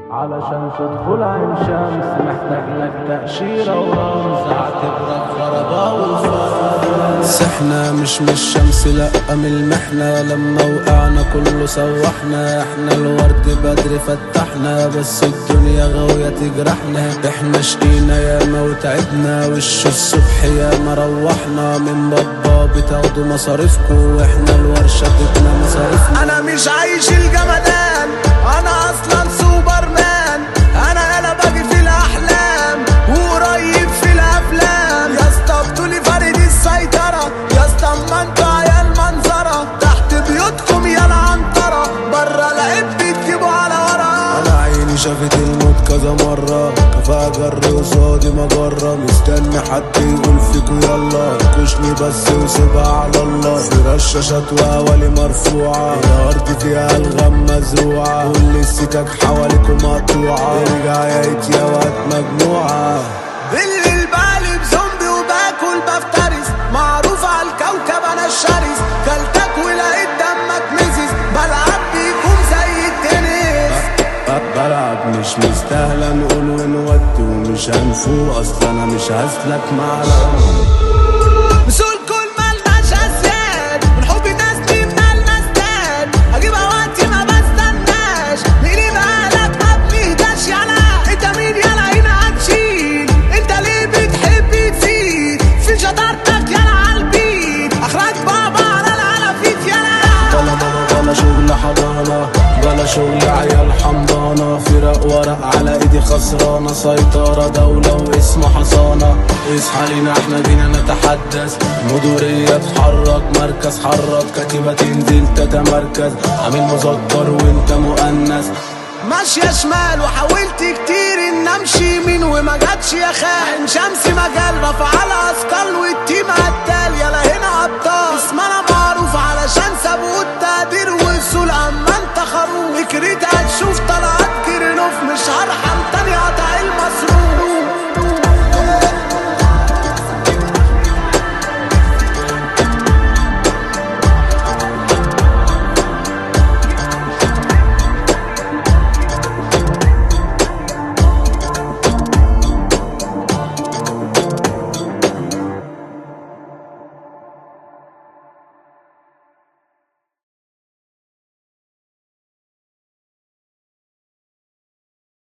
علشان تدخل عين شمس محتاج لك تأشيرة ورمز، اعتبرك غرباء والفرز. احنا مش من الشمس لأ من المحنة، لما وقعنا كله سوحنا. احنا الورد بدري فتحنا، بس الدنيا غاوية تجرحنا. احنا شقينا ياما وتعبنا، وش الصبح ياما روحنا. من بابا بتاخدوا مصاريفكوا، واحنا الورشة تبنى مصاريفنا. انا مش عايش الجمدان، انا اصلا سوبرمان. انا باجي في الاحلام وقريب في الافلام. يا اسطى بتقولي فرد السيطرة، يا اسطى اما انتوا عيال منظرة. تحت بيوتكم يا العنطرة، برا لعب بتجيبوا على ورا. انا عيني شافت الموت كذا مرة، كفاءة جري قصادي مجرة. مستني حد يقول فيكوا يلا، كشني بس وسيبها على الله. في رشاشات وأوالي مرفوعة، الأرض فيها ألغام مزروعة. كل السكك حواليكوا مقطوعة، ارجع يا يا وقت مجموعة. بالليل بقلب زومبي وباكل بفترس، معروف على الكوكب انا الشرس. كلتك ولقيت دمك مزز، بلعب بيكم زي التنس. بلعب مش مستاهلة نقول ونودي، ومش هنفوق اصل انا مش هسلك معانا. مسؤول كل مالناش اسياد، من حب الناس دي مالنا استاد. اجيبها وقتي ما بستناش، مين بقالك ما بنهداش. يلا انت مين يلا هنا هتشيل، انت ليه بتحب تزيد في شطارتك يلا عالبيت. اخرج بابا على العلافيت يلا. بلا بابا بلا شغل حضانة، بلا شغل عيال حمضانة. فرق ورق على ايدي خسرانة، سيطرة دولة واسمه حصانة. اصحى لينا احنا جينا نتحدث، مدورية اتحرك، مركز حرك، كتيبة تنزل تتمركز. عامل مذكر وانت مؤنث، ماشية شمال وحاولت كتير ان امشي يمين وما جاتش يا خاين. شمسي مجال رفع على اثقال والتيم قتال، يلا هنا ابطال. اسمنا معروف